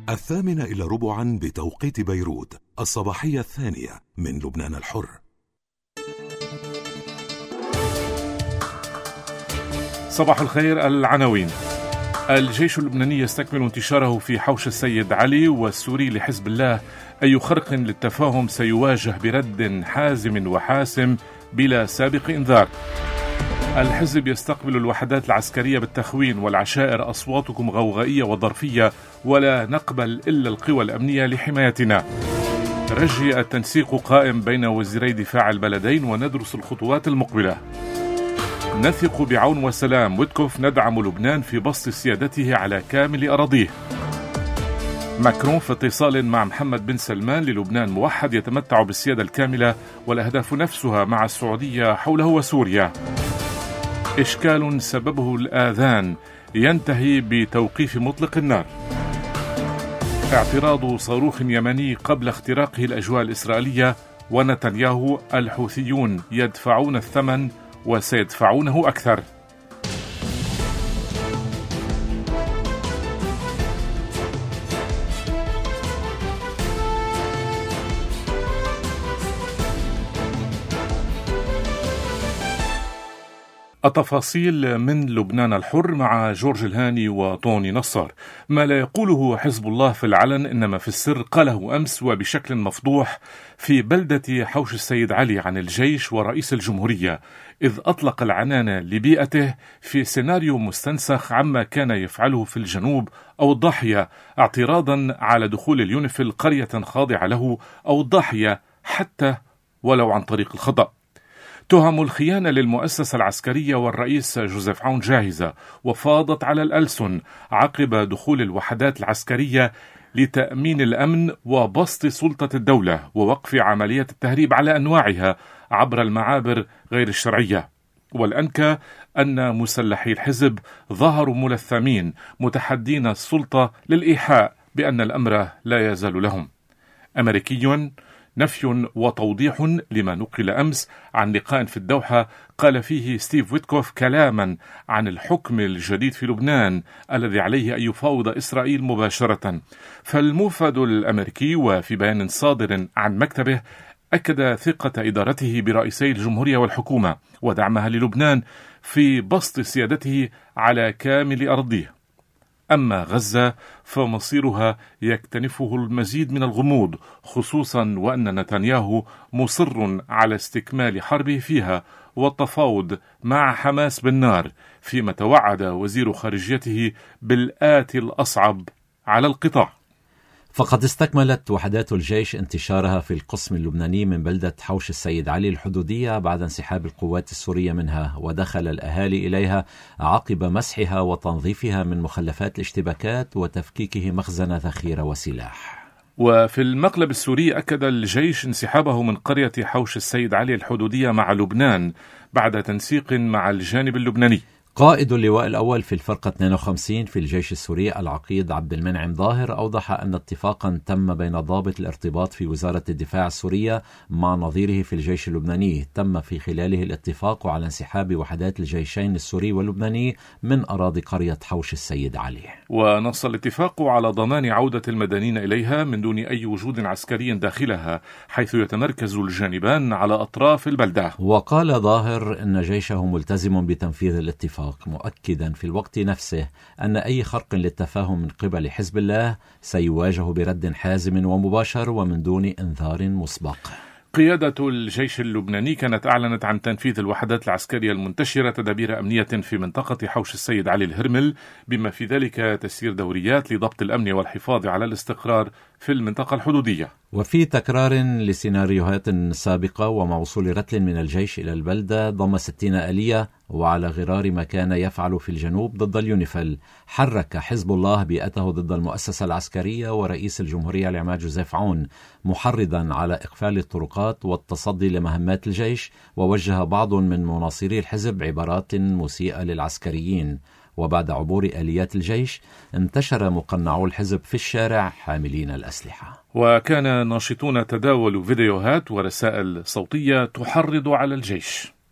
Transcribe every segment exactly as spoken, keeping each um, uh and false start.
الثامنة إلى ربعا بتوقيت بيروت، الصباحية الثانية من لبنان الحر. صباح الخير. العناوين: الجيش اللبناني يستكمل انتشاره في حوش السيد علي، والسوري لحزب الله أي خرق للتفاهم سيواجه برد حازم وحاسم بلا سابق إنذار. الحزب يستقبل الوحدات العسكرية بالتخوين والعشائر، أصواتكم غوغائية وظرفية ولا نقبل إلا القوى الأمنية لحمايتنا. رجي التنسيق قائم بين وزيري دفاع البلدين وندرس الخطوات المقبلة. نثق بعون وسلام ويتكوف ندعم لبنان في بسط سيادته على كامل أراضيه. ماكرون في اتصال مع محمد بن سلمان للبنان موحد يتمتع بالسيادة الكاملة والأهداف نفسها مع السعودية حوله وسوريا. إشكال سببه الآذان ينتهي بتوقيف مطلق النار. اعتراض صاروخ يمني قبل اختراقه الأجواء الإسرائيلية، ونتنياهو الحوثيون يدفعون الثمن وسيدفعونه أكثر. التفاصيل من لبنان الحر مع جورج الهاني وطوني نصار. ما لا يقوله حزب الله في العلن إنما في السر قاله أمس وبشكل مفضوح في بلدة حوش السيد علي عن الجيش ورئيس الجمهورية، إذ أطلق العنان لبيئته في سيناريو مستنسخ عما كان يفعله في الجنوب أو الضاحية، اعتراضا على دخول اليونيفيل قرية خاضعة له أو الضاحية حتى ولو عن طريق الخطأ. تهم الخيانة للمؤسسة العسكرية والرئيس جوزيف عون جاهزة وفاضت على الألسن عقب دخول الوحدات العسكرية لتأمين الأمن وبسط سلطة الدولة ووقف عملية التهريب على أنواعها عبر المعابر غير الشرعية. والأنكى أن مسلحي الحزب ظهروا ملثمين متحدين السلطة للإيحاء بأن الأمر لا يزال لهم. أمريكي نفي وتوضيح لما نقل أمس عن لقاء في الدوحة قال فيه ستيف ويتكوف كلاما عن الحكم الجديد في لبنان الذي عليه أن يفاوض إسرائيل مباشرة. فالموفد الأمريكي وفي بيان صادر عن مكتبه أكد ثقة إدارته برئيسي الجمهورية والحكومة ودعمها للبنان في بسط سيادته على كامل أرضيه. أما غزة فمصيرها يكتنفه المزيد من الغموض، خصوصا وأن نتنياهو مصر على استكمال حربه فيها والتفاوض مع حماس بالنار، فيما توعد وزير خارجيته بالآتي الأصعب على القطاع. فقد استكملت وحدات الجيش انتشارها في القسم اللبناني من بلدة حوش السيد علي الحدودية بعد انسحاب القوات السورية منها، ودخل الأهالي إليها عقب مسحها وتنظيفها من مخلفات الاشتباكات وتفكيكه مخزن ذخيرة وسلاح. وفي المقلب السوري أكد الجيش انسحابه من قرية حوش السيد علي الحدودية مع لبنان بعد تنسيق مع الجانب اللبناني. قائد اللواء الأول في الفرقة اثنين وخمسين في الجيش السوري العقيد عبد المنعم ظاهر أوضح أن اتفاقا تم بين ضابط الارتباط في وزارة الدفاع السورية مع نظيره في الجيش اللبناني، تم في خلاله الاتفاق على انسحاب وحدات الجيشين السوري واللبناني من أراضي قرية حوش السيد علي. ونص الاتفاق على ضمان عودة المدنيين إليها من دون أي وجود عسكري داخلها، حيث يتمركز الجانبان على أطراف البلدة. وقال ظاهر أن جيشه ملتزم بتنفيذ الاتفاق، مؤكدا في الوقت نفسه أن أي خرق للتفاهم من قبل حزب الله سيواجه برد حازم ومباشر ومن دون إنذار مسبق. قيادة الجيش اللبناني كانت أعلنت عن تنفيذ الوحدات العسكرية المنتشرة تدابير أمنية في منطقة حوش السيد علي الهرمل، بما في ذلك تسيير دوريات لضبط الأمن والحفاظ على الاستقرار في المنطقة الحدودية. وفي تكرار لسيناريوهات سابقة ومع وصول رتل من الجيش إلى البلدة ضم ستين آلية، وعلى غرار ما كان يفعل في الجنوب ضد اليونيفيل، حرك حزب الله بيئته ضد المؤسسة العسكرية ورئيس الجمهورية العماد جوزيف عون، محرضا على إقفال الطرقات والتصدي لمهمات الجيش، ووجه بعض من مناصري الحزب عبارات مسيئة للعسكريين. وبعد عبور آليات الجيش انتشر مقنعو الحزب في الشارع حاملين الأسلحة، وكان ناشطون تداولوا فيديوهات ورسائل صوتية تحرض على الجيش.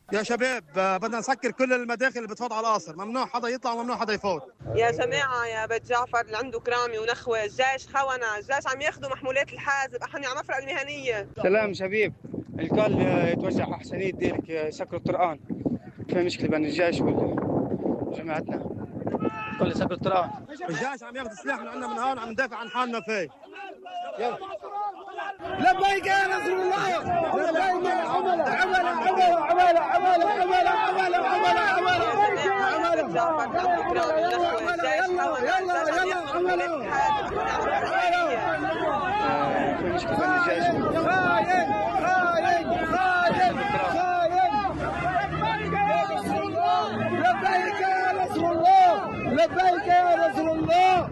يا شباب بدنا نسكر كل المداخل اللي بتفوت على القصر، ممنوع حدا يطلع وممنوع حدا يفوت. يا جماعة يا بيت جعفر اللي عنده كرامي ونخوة، الجيش خونة، الجيش عم ياخدوا محمولات الحازب، احنا عم نفرق المهنية. سلام شبيب، الكل يتوجه حسنية ديرك يسكروا الطرقان، في مشكلة بين الجيش وجماعتنا، كل يسكروا الطرقان. الجيش عم ياخذ السلاح من عندنا من هون، عم ندافع عن حالنا فيه. يلا لبيك يا رسول الله، لبيك يا عمله عمله عمله عمله عمله عمله عمله عمله عمله جعفر عنده كرامي ونخوة، الجيش خونة، الجيش عم ياخدوا محمولات الحازب، احنا عم نفرق المهنية. في مشكلة بين الجيش خاين خاين خاين خاين. لبيك يا رسول الله، لبيك يا رسول الله.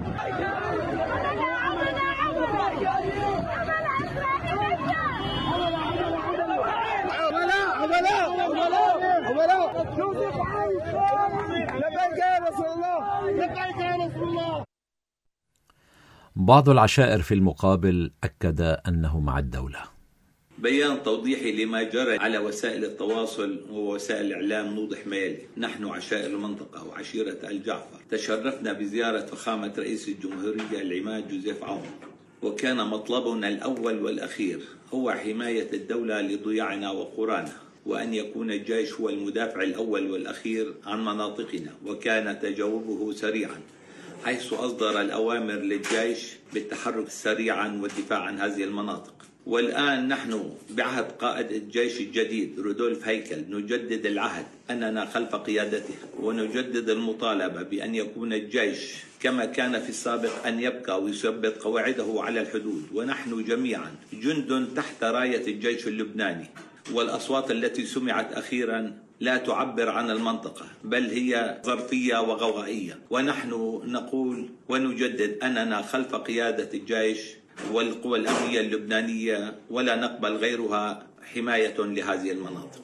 بعض العشائر في المقابل أكد أنه مع الدولة. بيان توضيحي لما جرى على وسائل التواصل ووسائل الإعلام نوضح ما يلي. نحن عشائر المنطقة وعشيرة الجعفر تشرفنا بزيارة فخامة رئيس الجمهورية العماد جوزيف عون، وكان مطلبنا الأول والأخير هو حماية الدولة لضياعنا وقرانا، وأن يكون الجيش هو المدافع الأول والأخير عن مناطقنا. وكان تجاوبه سريعا، حيث أصدر الأوامر للجيش بالتحرك سريعا والدفاع عن هذه المناطق. والآن نحن بعهد قائد الجيش الجديد رودولف هيكل نجدد العهد أننا خلف قيادته، ونجدد المطالبة بأن يكون الجيش كما كان في السابق، أن يبقى ويثبت قواعده على الحدود، ونحن جميعا جند تحت راية الجيش اللبناني. والأصوات التي سمعت أخيرا لا تعبر عن المنطقة، بل هي ظرفية وغوغائية. ونحن نقول ونجدد أننا خلف قيادة الجيش والقوى الأمنية اللبنانية، ولا نقبل غيرها حماية لهذه المناطق.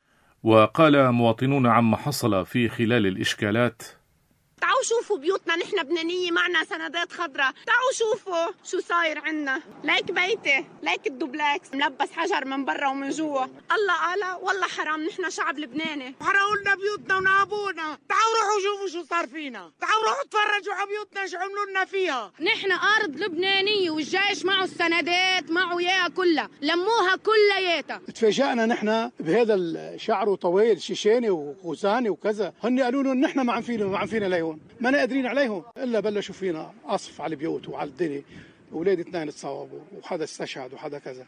وقال مواطنون عما حصل في خلال الإشكالات: تعالوا شوفوا بيوتنا، نحن بنانية معنا سندات خضراء، تعالوا شوفوا شو صاير عنا، ليك بيتي، ليك الدوبلاكس ملبس حجر من برا ومن جوا. الله أعلى، والله حرام، نحن شعب لبناني، حرقوا لنا بيوتنا ونهبونا. تعالوا روحوا شوفوا شو صار فينا، تعالوا روحوا تفرجوا على بيوتنا شو عملوا لنا فيها. نحن أرض لبنانية والجيش معه السندات، معه إياها كلها، لموها كلياتها. تفاجأنا نحن بهذا الشعر طويل شيشاني وغزاني وكذا، هن قالوا لهم نحن ما عم فينا ما عم فينا ليهم، ما قادرين عليهم، الا بلشوا فينا قصف على البيوت وعلى الدنيا. اولاد اثنين تصاوبوا وحدا استشهد وحدا كذا.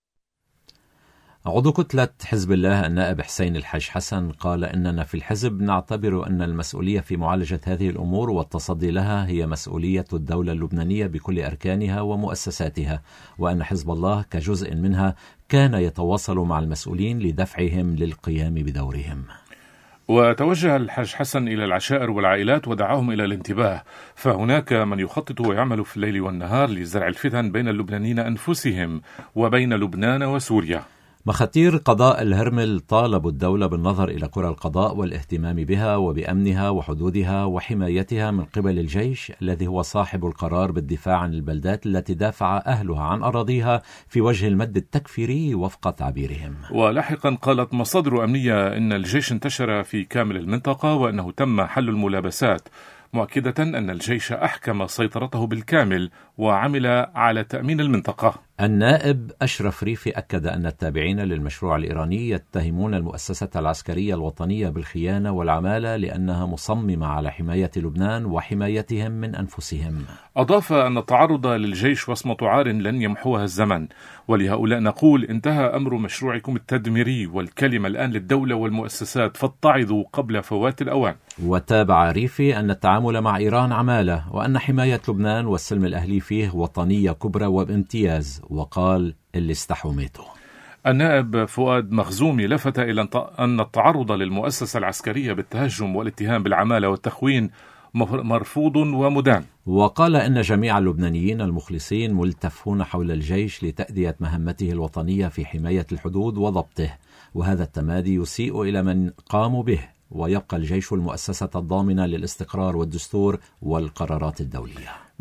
عضو كتلة حزب الله النائب حسين الحج حسن قال إننا في الحزب نعتبر أن المسؤولية في معالجة هذه الأمور والتصدي لها هي مسؤولية الدولة اللبنانية بكل أركانها ومؤسساتها، وأن حزب الله كجزء منها كان يتواصل مع المسؤولين لدفعهم للقيام بدورهم. وتوجه الحاج حسن إلى العشائر والعائلات ودعاهم إلى الانتباه، فهناك من يخطط ويعمل في الليل والنهار لزرع الفتن بين اللبنانيين أنفسهم وبين لبنان وسوريا. مخاتير قضاء الهرمل طالبوا الدولة بالنظر إلى قرى القضاء والاهتمام بها وبأمنها وحدودها وحمايتها من قبل الجيش الذي هو صاحب القرار بالدفاع عن البلدات التي دافع أهلها عن أراضيها في وجه المد التكفيري وفق تعبيرهم. ولاحقا قالت مصادر أمنية إن الجيش انتشر في كامل المنطقة وأنه تم حل الملابسات، مؤكدة أن الجيش أحكم سيطرته بالكامل وعمل على تأمين المنطقة. النائب أشرف ريفي أكد أن التابعين للمشروع الإيراني يتهمون المؤسسة العسكرية الوطنية بالخيانة والعمالة لأنها مصممة على حماية لبنان وحمايتهم من أنفسهم. أضاف أن التعرض للجيش وصمة عار لن يمحوها الزمن، ولهؤلاء نقول: انتهى أمر مشروعكم التدميري، والكلمة الآن للدولة والمؤسسات، فاتعظوا قبل فوات الأوان. وتابع ريفي أن التعامل مع إيران عمالة، وأن حماية لبنان والسلم الأهلي فيه وطنية كبرى وبامتياز، وقال: اللي استحوا ماتوا. النائب فؤاد مخزومي لفت إلى أن التعرض للمؤسسة العسكرية بالتهجم والاتهام بالعمالة والتخوين مرفوض ومدان، وقال إن جميع اللبنانيين المخلصين ملتفون حول الجيش لتأدية مهمته الوطنية في حماية الحدود وضبطه، وهذا التمادي يسيء إلى من قاموا به، ويبقى الجيش المؤسسة الضامنة للاستقرار والدستور والقرارات الدولية.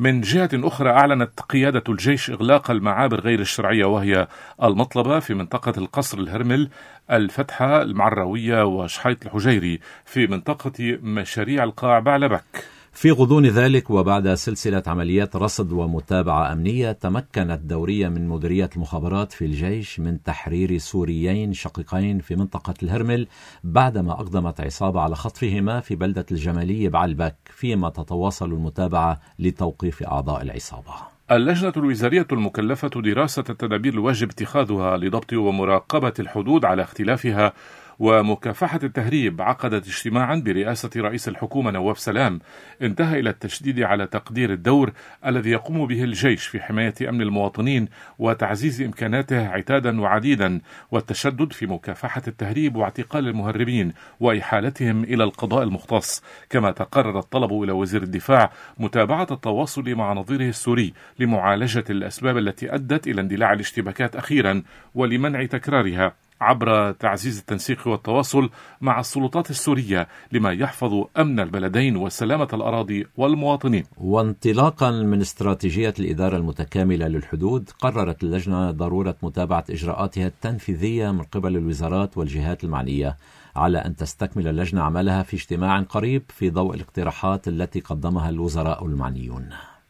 من جهة أخرى أعلنت قيادة الجيش إغلاق المعابر غير الشرعية وهي المطلبة في منطقة القصر الهرمل، الفتحة المعراوية وشحيط الحجيري في منطقة مشاريع القاع بعلبك. في غضون ذلك وبعد سلسلة عمليات رصد ومتابعة أمنية، تمكنت دورية من مديرية المخابرات في الجيش من تحرير سوريين شقيقين في منطقة الهرمل بعدما أقدمت عصابة على خطفهما في بلدة الجمالية بعلبك، فيما تتواصل المتابعة لتوقيف أعضاء العصابة. اللجنة الوزارية المكلفة دراسة التدابير الواجب اتخاذها لضبط ومراقبة الحدود على اختلافها ومكافحة التهريب عقدت اجتماعا برئاسة رئيس الحكومة نواف سلام انتهى إلى التشديد على تقدير الدور الذي يقوم به الجيش في حماية أمن المواطنين وتعزيز إمكاناته عتادا وعديدا، والتشدد في مكافحة التهريب واعتقال المهربين وإحالتهم إلى القضاء المختص. كما تقرر الطلب إلى وزير الدفاع متابعة التواصل مع نظيره السوري لمعالجة الأسباب التي أدت إلى اندلاع الاشتباكات أخيرا ولمنع تكرارها عبر تعزيز التنسيق والتواصل مع السلطات السورية لما يحفظ أمن البلدين وسلامة الأراضي والمواطنين. وانطلاقا من استراتيجية الإدارة المتكاملة للحدود، قررت اللجنة ضرورة متابعة إجراءاتها التنفيذية من قبل الوزارات والجهات المعنية، على أن تستكمل اللجنة عملها في اجتماع قريب في ضوء الاقتراحات التي قدمها الوزراء المعنيون.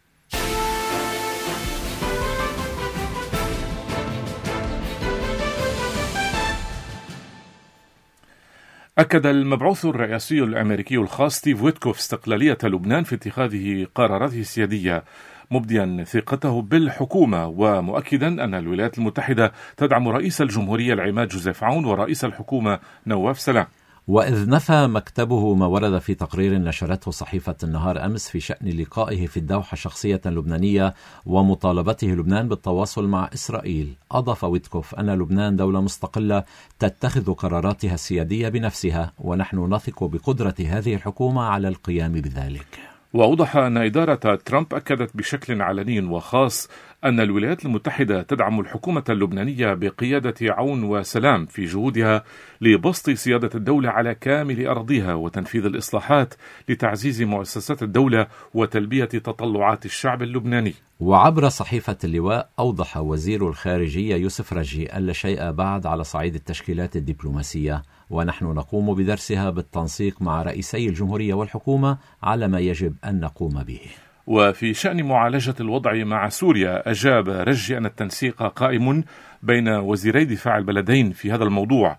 أكد المبعوث الرئاسي الأمريكي الخاص ستيف ويتكوف استقلالية لبنان في اتخاذه قراراته السيادية، مبديا ثقته بالحكومة ومؤكدا أن الولايات المتحدة تدعم رئيس الجمهورية العماد جوزيف عون ورئيس الحكومة نواف سلام. وإذ نفى مكتبه ما ورد في تقرير نشرته صحيفة النهار أمس في شأن لقائه في الدوحة شخصية لبنانية ومطالبته لبنان بالتواصل مع إسرائيل، أضاف ويتكوف أن لبنان دولة مستقلة تتخذ قراراتها السيادية بنفسها، ونحن نثق بقدرة هذه الحكومة على القيام بذلك. وأوضح أن إدارة ترامب أكدت بشكل علني وخاص أن الولايات المتحدة تدعم الحكومة اللبنانية بقيادة عون وسلام في جهودها لبسط سيادة الدولة على كامل أراضيها وتنفيذ الإصلاحات لتعزيز مؤسسات الدولة وتلبية تطلعات الشعب اللبناني. وعبر صحيفة اللواء، أوضح وزير الخارجية يوسف رجي أن لا شيء بعد على صعيد التشكيلات الدبلوماسية، ونحن نقوم بدرسها بالتنسيق مع رئيسي الجمهورية والحكومة على ما يجب أن نقوم به. وفي شأن معالجة الوضع مع سوريا، أجاب رجي أن التنسيق قائم بين وزيري دفاع البلدين في هذا الموضوع،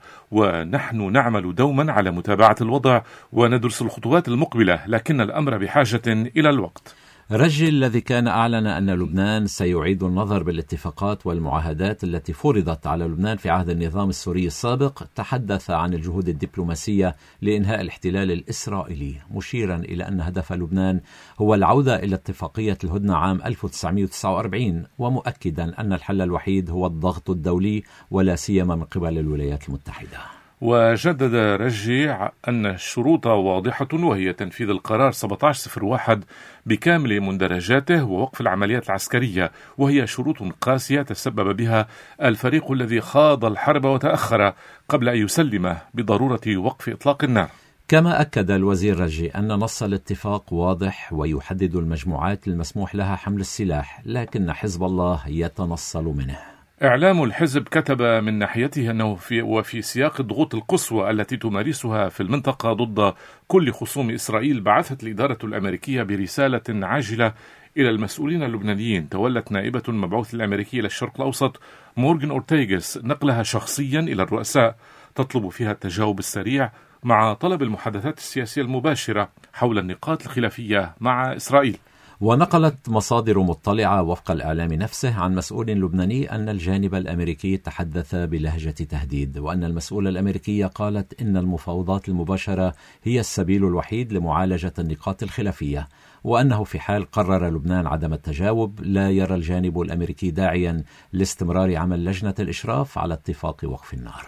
ونحن نعمل دوما على متابعة الوضع وندرس الخطوات المقبلة، لكن الأمر بحاجة إلى الوقت. رجي الذي كان أعلن أن لبنان سيعيد النظر بالاتفاقات والمعاهدات التي فرضت على لبنان في عهد النظام السوري السابق، تحدث عن الجهود الدبلوماسية لإنهاء الاحتلال الإسرائيلي، مشيرا إلى أن هدف لبنان هو العودة إلى اتفاقية الهدنة عام ألف وتسعمائة وتسعة وأربعين، ومؤكدا أن الحل الوحيد هو الضغط الدولي ولا سيما من قبل الولايات المتحدة. وجدد رجي أن الشروط واضحة، وهي تنفيذ القرار سبعة عشر صفر واحد بكامل مندرجاته ووقف العمليات العسكرية، وهي شروط قاسية تسبب بها الفريق الذي خاض الحرب وتأخر قبل أن يسلم بضرورة وقف إطلاق النار. كما أكد الوزير رجي أن نص الاتفاق واضح ويحدد المجموعات المسموح لها حمل السلاح، لكن حزب الله يتنصل منه. إعلام الحزب كتب من ناحيته أنه في وفي سياق الضغوط القصوى التي تمارسها في المنطقة ضد كل خصوم إسرائيل، بعثت الإدارة الأمريكية برسالة عاجلة إلى المسؤولين اللبنانيين. تولت نائبة المبعوث الأمريكي للشرق الأوسط مورغان أورتيغس نقلها شخصيا إلى الرؤساء، تطلب فيها التجاوب السريع مع طلب المحادثات السياسية المباشرة حول النقاط الخلافية مع إسرائيل. ونقلت مصادر مطلعة وفق الإعلام نفسه عن مسؤول لبناني أن الجانب الأمريكي تحدث بلهجة تهديد، وأن المسؤولة الأمريكية قالت إن المفاوضات المباشرة هي السبيل الوحيد لمعالجة النقاط الخلافية، وأنه في حال قرر لبنان عدم التجاوب لا يرى الجانب الأمريكي داعيا لاستمرار عمل لجنة الإشراف على اتفاق وقف النار.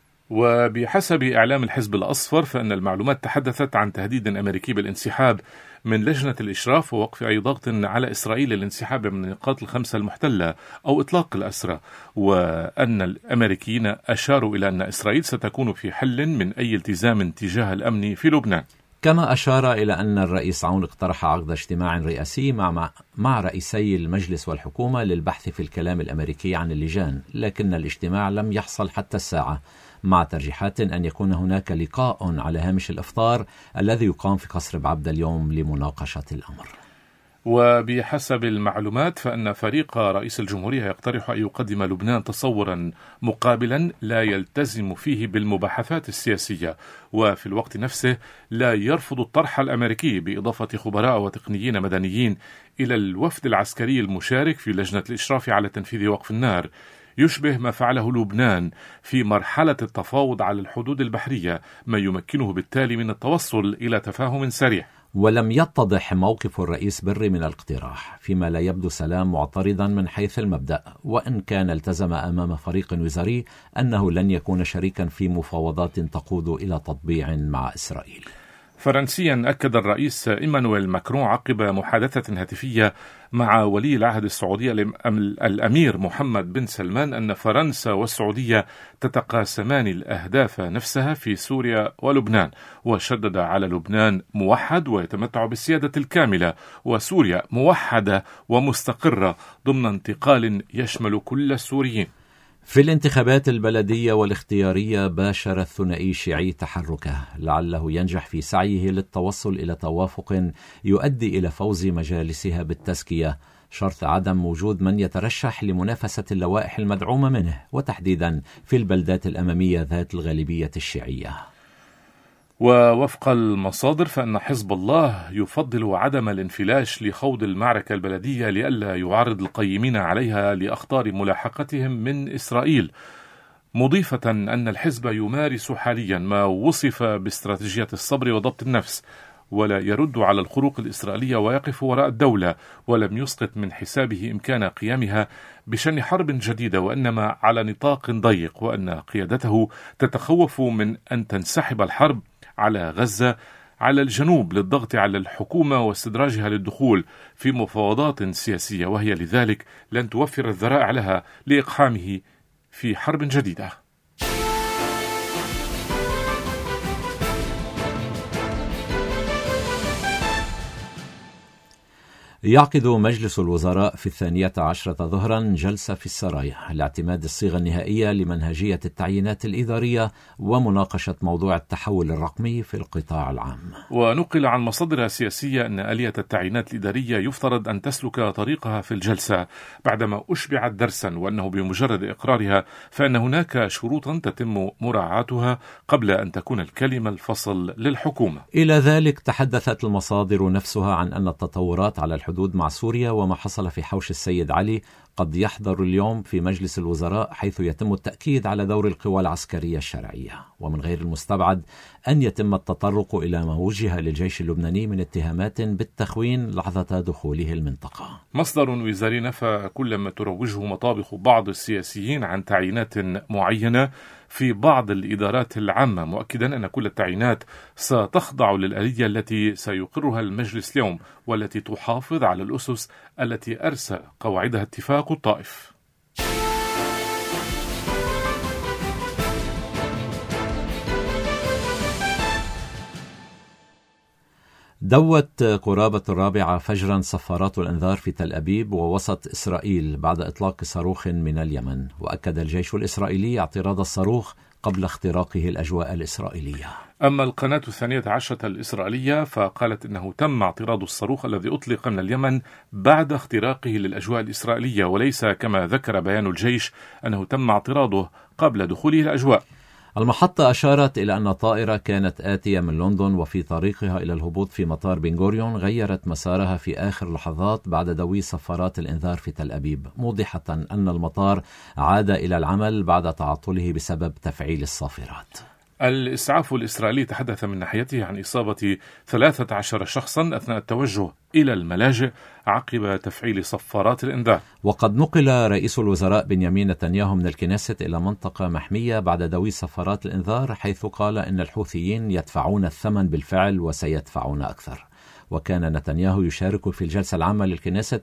وبحسب إعلام الحزب الأصفر، فإن المعلومات تحدثت عن تهديد أمريكي بالانسحاب من لجنة الإشراف ووقف أي ضغط على إسرائيل للانسحاب من النقاط الخمسة المحتلة أو إطلاق الأسرى، وأن الأمريكيين أشاروا إلى أن إسرائيل ستكون في حل من أي التزام تجاه الأمن في لبنان. كما أشار إلى أن الرئيس عون اقترح عقد اجتماع رئاسي مع مع رئيسي المجلس والحكومة للبحث في الكلام الأمريكي عن اللجان، لكن الاجتماع لم يحصل حتى الساعة، مع ترجيحات أن يكون هناك لقاء على هامش الإفطار الذي يقام في قصر بعبدة اليوم لمناقشة الأمر. وبحسب المعلومات فإن فريق رئيس الجمهورية يقترح أن يقدم لبنان تصورا مقابلا لا يلتزم فيه بالمباحثات السياسية، وفي الوقت نفسه لا يرفض الطرح الأمريكي بإضافة خبراء وتقنيين مدنيين إلى الوفد العسكري المشارك في لجنة الإشراف على تنفيذ وقف النار، يشبه ما فعله لبنان في مرحلة التفاوض على الحدود البحرية، ما يمكنه بالتالي من التوصل إلى تفاهم سريع. ولم يتضح موقف الرئيس بري من الاقتراح، فيما لا يبدو سلام معترضا من حيث المبدأ، وإن كان التزم أمام فريق وزاري أنه لن يكون شريكا في مفاوضات تقود إلى تطبيع مع إسرائيل. فرنسيا أكد الرئيس إيمانويل ماكرون عقب محادثة هاتفية مع ولي العهد السعودي الأمير محمد بن سلمان أن فرنسا والسعودية تتقاسمان الأهداف نفسها في سوريا ولبنان، وشدد على لبنان موحد ويتمتع بالسيادة الكاملة، وسوريا موحدة ومستقرة ضمن انتقال يشمل كل السوريين. في الانتخابات البلدية والاختيارية باشر الثنائي الشيعي تحركه لعله ينجح في سعيه للتوصل إلى توافق يؤدي إلى فوز مجالسها بالتزكية، شرط عدم وجود من يترشح لمنافسة اللوائح المدعومة منه، وتحديدا في البلدات الأمامية ذات الغالبية الشيعية. ووفق المصادر فإن حزب الله يفضل عدم الانفلاش لخوض المعركة البلدية لئلا يعرض القيمين عليها لأخطار ملاحقتهم من إسرائيل، مضيفة أن الحزب يمارس حاليا ما وصف باستراتيجية الصبر وضبط النفس، ولا يرد على الخروق الإسرائيلية ويقف وراء الدولة، ولم يسقط من حسابه إمكان قيامها بشن حرب جديدة، وإنما على نطاق ضيق، وأن قيادته تتخوف من أن تنسحب الحرب على غزة على الجنوب للضغط على الحكومة واستدراجها للدخول في مفاوضات سياسية، وهي لذلك لن توفر الذرائع لها لإقحامه في حرب جديدة. يعقد مجلس الوزراء في الثانية عشرة ظهرا جلسة في السرايا لاعتماد الصيغة النهائية لمنهجية التعيينات الإدارية ومناقشة موضوع التحول الرقمي في القطاع العام. ونقل عن مصادر سياسية أن آلية التعيينات الإدارية يفترض أن تسلك طريقها في الجلسة بعدما أشبعت درسا، وأنه بمجرد إقرارها فإن هناك شروطا تتم مراعاتها قبل أن تكون الكلمة الفصل للحكومة. إلى ذلك تحدثت المصادر نفسها عن أن التطورات على الحدود مع سوريا وما حصل في حوش السيد علي قد يحضر اليوم في مجلس الوزراء، حيث يتم التأكيد على دور القوى العسكرية الشرعية، ومن غير المستبعد أن يتم التطرق إلى ما وجه للجيش اللبناني من اتهامات بالتخوين لحظة دخوله المنطقة. مصدر وزاري نفى كل ما تروجه مطابخ بعض السياسيين عن تعيينات معينة في بعض الإدارات العامة، مؤكدا أن كل التعيينات ستخضع للآلية التي سيقرها المجلس اليوم، والتي تحافظ على الأسس التي أرسى قواعدها اتفاق الطائف. دوت قرابة الرابعة فجرا صفارات الإنذار في تل أبيب ووسط إسرائيل بعد إطلاق صاروخ من اليمن، وأكد الجيش الإسرائيلي اعتراض الصاروخ قبل اختراقه الأجواء الإسرائيلية. أما القناة الثانية عشرة الإسرائيلية فقالت إنه تم اعتراض الصاروخ الذي أطلق من اليمن بعد اختراقه للأجواء الإسرائيلية، وليس كما ذكر بيان الجيش أنه تم اعتراضه قبل دخوله الأجواء. المحطة أشارت إلى أن طائرة كانت آتية من لندن وفي طريقها إلى الهبوط في مطار بن غوريون غيرت مسارها في آخر لحظات بعد دوي صفارات الإنذار في تل أبيب، موضحة أن المطار عاد إلى العمل بعد تعطله بسبب تفعيل الصافرات. الإسعاف الإسرائيلي تحدث من ناحيته عن إصابة ثلاثة عشر شخصا أثناء التوجه إلى الملاجئ عقب تفعيل صفارات الإنذار. وقد نقل رئيس الوزراء بنيامين نتنياهو من الكنيسة إلى منطقة محمية بعد دوي صفارات الإنذار، حيث قال إن الحوثيين يدفعون الثمن بالفعل وسيدفعون أكثر. وكان نتنياهو يشارك في الجلسة العامة للكنيسة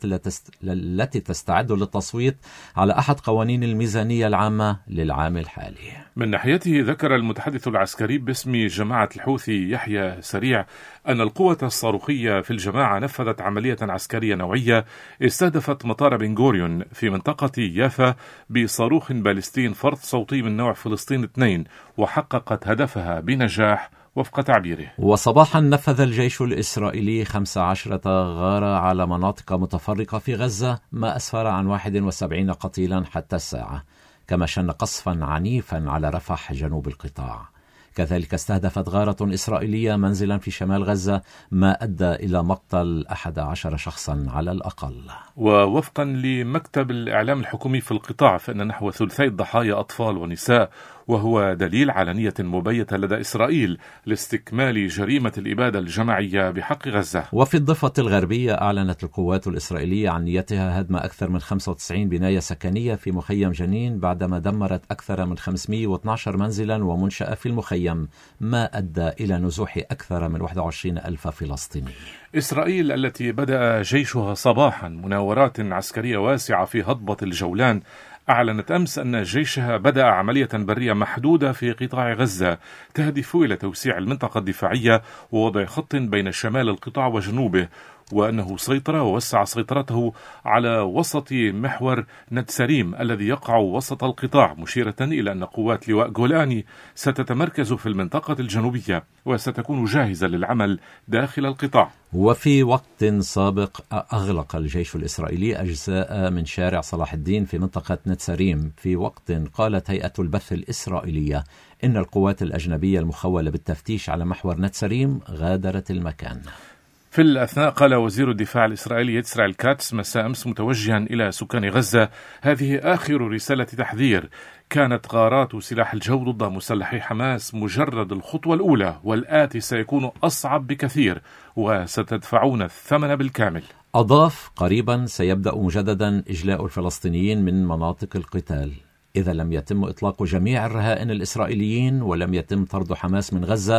التي تستعد للتصويت على أحد قوانين الميزانية العامة للعام الحالي. من ناحيته ذكر المتحدث العسكري باسم جماعة الحوثي يحيى سريع أن القوة الصاروخية في الجماعة نفذت عملية عسكرية نوعية استهدفت مطار بن غوريون في منطقة يافا بصاروخ باليستي فرط صوتي من نوع فلسطين اثنين، وحققت هدفها بنجاح وفق تعبيره. وصباحا نفذ الجيش الإسرائيلي خمس عشرة غارة على مناطق متفرقة في غزة، ما أسفر عن واحد وسبعين قتيلا حتى الساعة، كما شن قصفا عنيفا على رفح جنوب القطاع. كذلك استهدفت غارة إسرائيلية منزلا في شمال غزة، ما أدى إلى مقتل أحد عشر شخصا على الأقل. ووفقا لمكتب الإعلام الحكومي في القطاع فإن نحو ثلثي الضحايا أطفال ونساء، وهو دليل على نية مبيتة لدى إسرائيل لاستكمال جريمة الإبادة الجماعية بحق غزة. وفي الضفة الغربية أعلنت القوات الإسرائيلية عن نيتها هدم أكثر من خمسة وتسعين بناية سكنية في مخيم جنين بعدما دمرت أكثر من خمسمئة واثني عشر منزلا ومنشأة في المخيم، ما أدى إلى نزوح أكثر من واحد وعشرين ألف فلسطيني. إسرائيل التي بدأ جيشها صباحا مناورات عسكرية واسعة في هضبة الجولان أعلنت أمس أن جيشها بدأ عملية برية محدودة في قطاع غزة تهدف إلى توسيع المنطقة الدفاعية ووضع خط بين شمال القطاع وجنوبه، وأنه سيطر ووسع سيطرته على وسط محور نتسريم الذي يقع وسط القطاع، مشيرة إلى أن قوات لواء جولاني ستتمركز في المنطقة الجنوبية وستكون جاهزة للعمل داخل القطاع. وفي وقت سابق أغلق الجيش الإسرائيلي أجزاء من شارع صلاح الدين في منطقة نتسريم، في وقت قالت هيئة البث الإسرائيلية إن القوات الأجنبية المخولة بالتفتيش على محور نتسريم غادرت المكان. في الأثناء قال وزير الدفاع الإسرائيلي إسرائيل كاتس مساء أمس متوجها إلى سكان غزة: هذه آخر رسالة تحذير، كانت غارات سلاح الجو ضد مسلحي حماس مجرد الخطوة الأولى، والآتي سيكون أصعب بكثير وستدفعون الثمن بالكامل. أضاف: قريبا سيبدأ مجددا إجلاء الفلسطينيين من مناطق القتال إذا لم يتم إطلاق جميع الرهائن الإسرائيليين ولم يتم طرد حماس من غزة.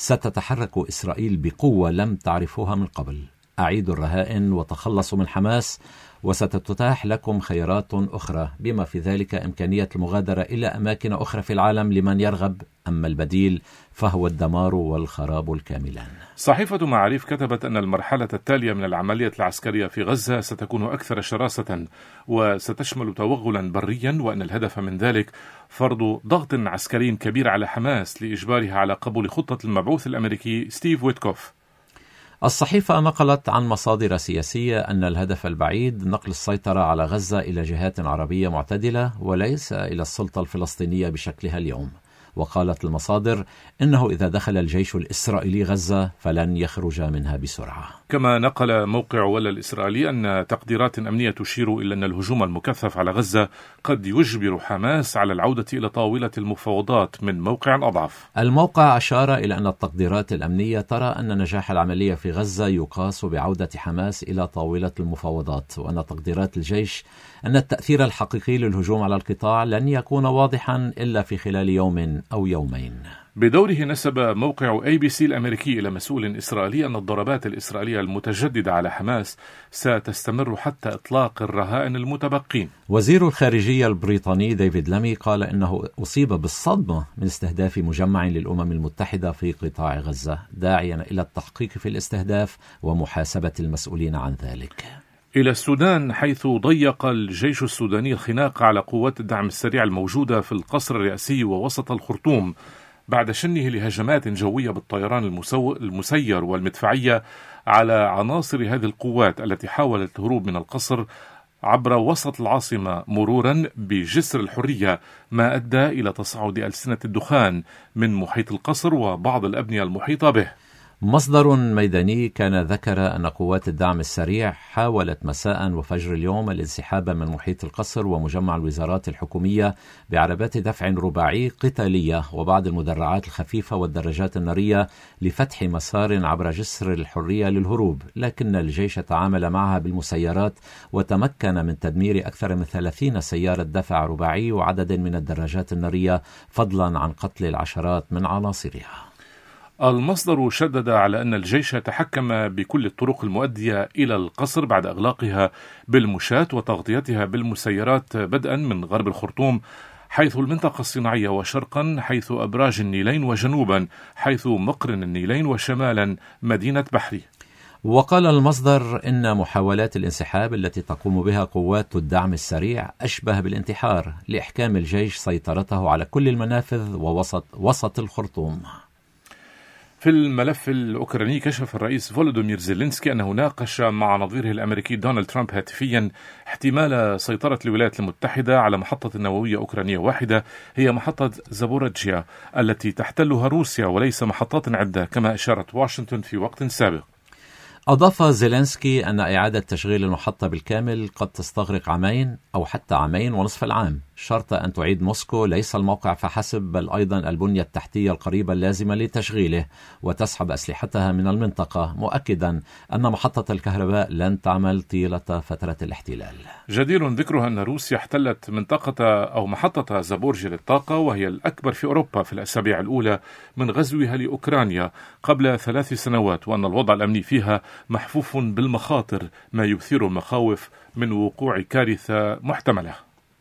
ستتحرك إسرائيل بقوة لم تعرفوها من قبل. أعيدوا الرهائن وتخلصوا من حماس، وستتتاح لكم خيارات أخرى بما في ذلك إمكانية المغادرة إلى أماكن أخرى في العالم لمن يرغب، أما البديل فهو الدمار والخراب الكاملان. صحيفة معاريف كتبت أن المرحلة التالية من العملية العسكرية في غزة ستكون أكثر شراسة وستشمل توغلا بريا، وأن الهدف من ذلك فرض ضغط عسكري كبير على حماس لإجبارها على قبول خطة المبعوث الأمريكي ستيف ويتكوف. الصحيفة نقلت عن مصادر سياسية أن الهدف البعيد نقل السيطرة على غزة إلى جهات عربية معتدلة وليس إلى السلطة الفلسطينية بشكلها اليوم. وقالت المصادر إنه إذا دخل الجيش الإسرائيلي غزة فلن يخرج منها بسرعة. كما نقل موقع ولا الإسرائيلي أن تقديرات أمنية تشير إلى أن الهجوم المكثف على غزة قد يجبر حماس على العودة إلى طاولة المفاوضات من موقع أضعف. الموقع أشار إلى أن التقديرات الأمنية ترى أن نجاح العملية في غزة يقاس بعودة حماس إلى طاولة المفاوضات، وأن تقديرات الجيش أن التأثير الحقيقي للهجوم على القطاع لن يكون واضحا إلا في خلال يوم أو يومين. بدوره نسب موقع أي بي سي الأمريكي إلى مسؤول إسرائيلي أن الضربات الإسرائيلية المتجددة على حماس ستستمر حتى إطلاق الرهائن المتبقين. وزير الخارجية البريطاني ديفيد لامي قال إنه أصيب بالصدمة من استهداف مجمع للأمم المتحدة في قطاع غزة، داعيا إلى التحقيق في الاستهداف ومحاسبة المسؤولين عن ذلك. إلى السودان، حيث ضيق الجيش السوداني الخناق على قوات الدعم السريع الموجودة في القصر الرئاسي ووسط الخرطوم بعد شنه لهجمات جوية بالطيران المسو... المسير والمدفعية على عناصر هذه القوات التي حاولت الهروب من القصر عبر وسط العاصمة مرورا بجسر الحرية، ما أدى إلى تصاعد ألسنة الدخان من محيط القصر وبعض الأبنية المحيطة به. مصدر ميداني كان ذكر أن قوات الدعم السريع حاولت مساء وفجر اليوم الانسحاب من محيط القصر ومجمع الوزارات الحكومية بعربات دفع رباعي قتالية وبعض المدرعات الخفيفة والدراجات النارية لفتح مسار عبر جسر الحرية للهروب، لكن الجيش تعامل معها بالمسيرات وتمكن من تدمير أكثر من ثلاثين سيارة دفع رباعي وعدد من الدراجات النارية، فضلا عن قتل العشرات من عناصرها. المصدر شدد على أن الجيش تحكم بكل الطرق المؤدية إلى القصر بعد إغلاقها بالمشاة وتغطيتها بالمسيرات بدءا من غرب الخرطوم حيث المنطقة الصناعية، وشرقا حيث أبراج النيلين، وجنوبا حيث مقرن النيلين، وشمالا مدينة بحري. وقال المصدر إن محاولات الانسحاب التي تقوم بها قوات الدعم السريع أشبه بالانتحار لإحكام الجيش سيطرته على كل المنافذ ووسط وسط الخرطوم. في الملف الأوكراني كشف الرئيس فولودومير زيلينسكي أنه ناقش مع نظيره الأمريكي دونالد ترامب هاتفيا احتمال سيطرة الولايات المتحدة على محطة نووية أوكرانية واحدة هي محطة زابوريجيا التي تحتلها روسيا، وليس محطات عدة كما أشارت واشنطن في وقت سابق. أضاف زيلينسكي أن إعادة تشغيل المحطة بالكامل قد تستغرق عامين أو حتى عامين ونصف العام، شرط أن تعيد موسكو ليس الموقع فحسب بل أيضا البنية التحتية القريبة اللازمة لتشغيله وتسحب أسلحتها من المنطقة، مؤكدا أن محطة الكهرباء لن تعمل طيلة فترة الاحتلال. جدير ذكرها أن روسيا احتلت منطقة أو محطة زابورجيا للطاقة، وهي الأكبر في أوروبا في الأسابيع الأولى من غزوها لأوكرانيا قبل ثلاث سنوات، وأن الوضع الأمني فيها محفوف بالمخاطر ما يثير المخاوف من وقوع كارثة محتملة.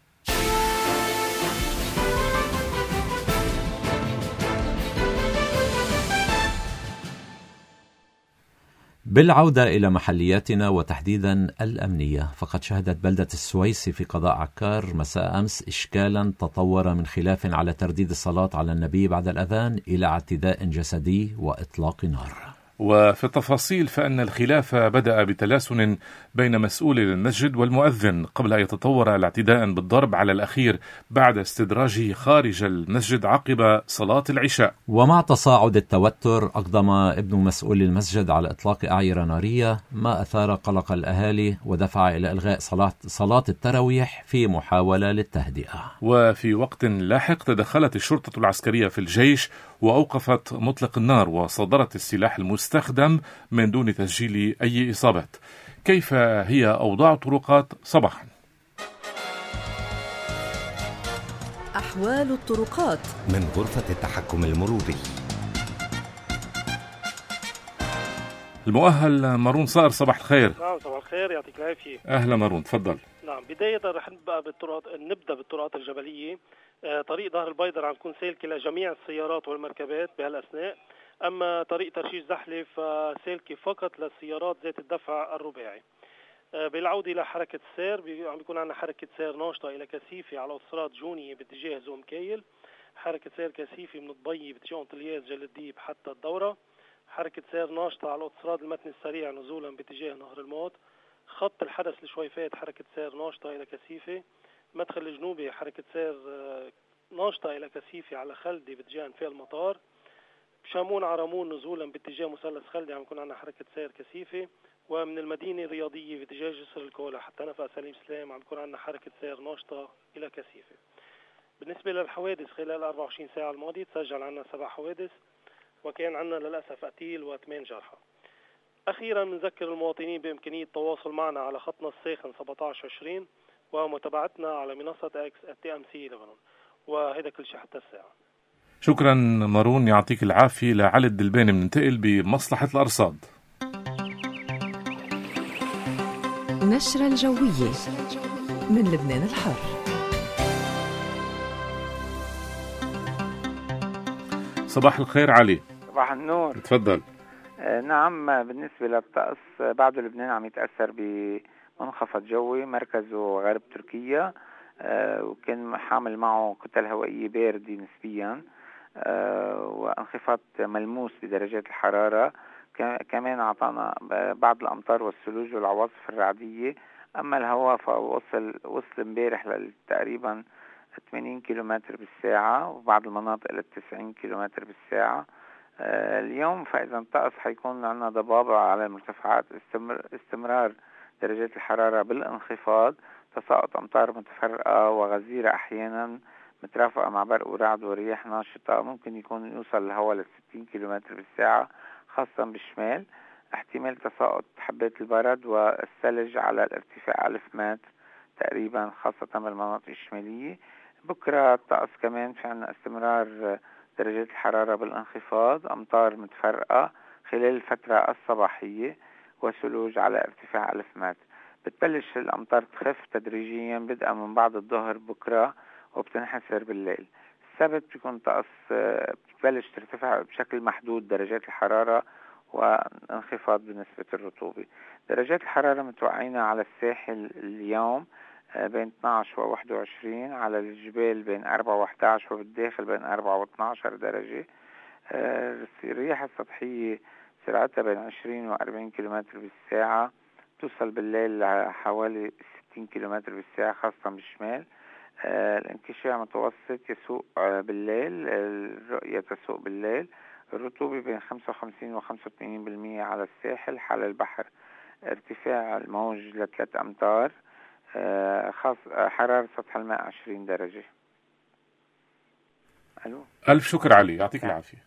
بالعودة إلى محلياتنا وتحديدا الأمنية، فقد شهدت بلدة السويس في قضاء عكار مساء أمس إشكالا تطور من خلاف على ترديد الصلاة على النبي بعد الأذان إلى اعتداء جسدي وإطلاق نار. وفي التفاصيل فإن الخلاف بدأ بتلاسن بين مسؤول المسجد والمؤذن قبل أن يتطور الاعتداء بالضرب على الأخير بعد استدراجه خارج المسجد عقب صلاة العشاء. ومع تصاعد التوتر أقدم ابن مسؤول المسجد على إطلاق أعيرة نارية، ما أثار قلق الأهالي ودفع إلى إلغاء صلاة, صلاة التراويح في محاولة للتهدئة. وفي وقت لاحق تدخلت الشرطة العسكرية في الجيش وأوقفت مطلق النار وصدرت السلاح المستخدم من دون تسجيل أي إصابات. كيف هي أوضاع الطرقات صباحا؟ أحوال الطرقات من غرفة التحكم المروري. المؤهل مارون صائر، صباح الخير. نعم صباح الخير، يعطيك العافية. أهلا مارون، تفضل. نعم، بداية رح نبدأ بالطرقات نبدأ بالطرقات الجبلية. آه، طريق ظهر البيضر عم تكون سالكة لجميع السيارات والمركبات بهالأثناء، أما طريق ترشيش زحلة فسالكة فقط للسيارات ذات الدفع الرباعي. آه، بالعودة إلى حركة السير عم بيكون عندنا حركة سير ناشطة إلى كثيفة على أوتوستراد جونية باتجاه زوم كايل، حركة سير كثيفة من الضبي باتجاه أنطلياس جلديب حتى الدورة، حركة سير ناشطة على أوتوستراد المتن السريع نزولا باتجاه نهر الموت، خط الحدث لشويفات حركة سير ناشطة إلى كثيفة، مدخل الجنوبي حركة سير ناشطة إلى كثيفة على خلدي باتجاه انفاق المطار، بشامون عرمون نزولا باتجاه مثلث خلدي عم يكون عندنا حركة سير كثيفة، ومن المدينة الرياضية باتجاه جسر الكولا حتى نفق سليم سلام عم يكون عندنا حركة سير ناشطة إلى كثيفة. بالنسبة للحوادث خلال أربعة وعشرين ساعة الماضية تسجل عندنا سبع حوادث وكان عندنا للأسف قتيل وثمان جرحى. أخيرا نذكر المواطنين بإمكانية التواصل معنا على خطنا الساخن سبعة عشر عشرين ومتابعتنا على منصة اكس التي ام سي لبنان. وهذا كل شيء حتى الساعة. شكرا مارون، يعطيك العافية. لعلي الدلباني بننتقل بمصلحة الأرصاد. نشرة الجوية من لبنان الحر. صباح الخير علي. صباح النور. تفضل. آه نعم، بالنسبة للطقس بعد لبنان عم يتأثر بمنخفض جوي مركزه غرب تركيا، آه وكان حامل معه كتل هوائية باردة نسبيا، آه وانخفاض ملموس بدرجات الحرارة. كمان أعطانا بعض الأمطار والثلوج والعواصف الرعدية. أما الهواء فوصل وصل امبارح لتقريبا ثمانين كيلومتر بالساعة وبعض المناطق إلى تسعين كيلومتر بالساعة. آه اليوم فإذا الطقس حيكون عندنا ضبابة على المرتفعات، استمر استمرار درجات الحرارة بالانخفاض، تساقط أمطار متفرقة وغزيرة أحيانا مترافقة مع برق ورعد ورياح ناشطة، ممكن يكون يوصل الهواء ل ستين كيلومتر بالساعة خاصة بالشمال. احتمال تساقط حبات البرد والثلج على الارتفاع ألف متر تقريبا خاصة بالمناطق الشمالية. بكرة الطقس كمان في عنا استمرار درجات الحرارة بالانخفاض، أمطار متفرقة خلال الفترة الصباحية، وثلوج على ارتفاع ألف متر. بتبلش الأمطار تخف تدريجيا بدءا من بعد الظهر بكرة وبتنحسر بالليل. السبت بيكون طقس بتبلش ترتفع بشكل محدود درجات الحرارة وانخفاض بنسبة الرطوبة. درجات الحرارة متوقعين على الساحل اليوم بين اثني عشر و واحد وعشرين، على الجبال بين أربعة و أحد عشر، وبالداخل بين أربعة و اثني عشر درجة. الرياح السطحية سرعتها بين عشرين و أربعين كيلومتر بالساعة، توصل بالليل حوالي ستين كيلومتر بالساعة خاصة بالشمال. الانكشاف متوسط يسوق بالليل، الرؤية تسوق بالليل. الرطوبة بين خمسة وخمسين و خمسة وثمانين بالمئة على الساحل. حال البحر ارتفاع الموج لثلاث أمتار. خاص حرارة سطح الماء عشرين درجة. ألو. ألف شكر علي، يعطيك العافية.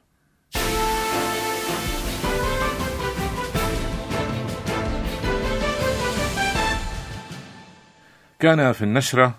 كان في النشرة: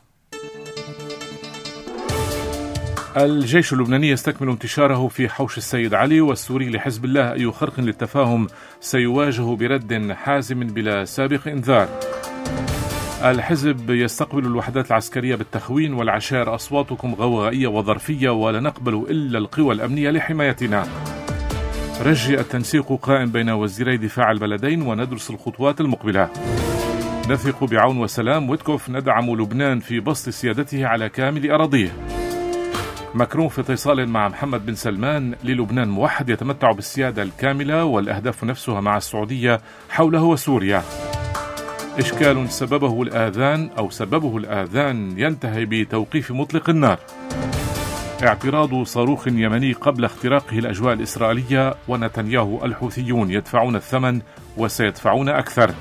الجيش اللبناني يستكمل انتشاره في حوش السيد علي، والسوري لحزب الله أي خرق للتفاهم سيواجه برد حازم بلا سابق إنذار. الحزب يستقبل الوحدات العسكرية بالتخوين، والعشائر أصواتكم غوغائية وظرفية ولا نقبل إلا القوى الأمنية لحمايتنا. رجي التنسيق قائم بين وزيري دفاع البلدين وندرس الخطوات المقبلة. نثق بعون وسلام ويتكوف ندعم لبنان في بسط سيادته على كامل أراضيه. ماكرون في اتصال مع محمد بن سلمان: للبنان موحد يتمتع بالسيادة الكاملة والأهداف نفسها مع السعودية حوله وسوريا. إشكال سببه الآذان أو سببه الآذان ينتهي بتوقيف مطلق النار. اعتراض صاروخ يمني قبل اختراقه الأجواء الإسرائيلية، ونتنياهو الحوثيون يدفعون الثمن وسيدفعون أكثر.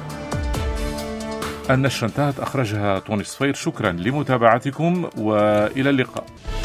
النشرة انتهت، أخرجها توني صفير. شكرا لمتابعتكم وإلى اللقاء.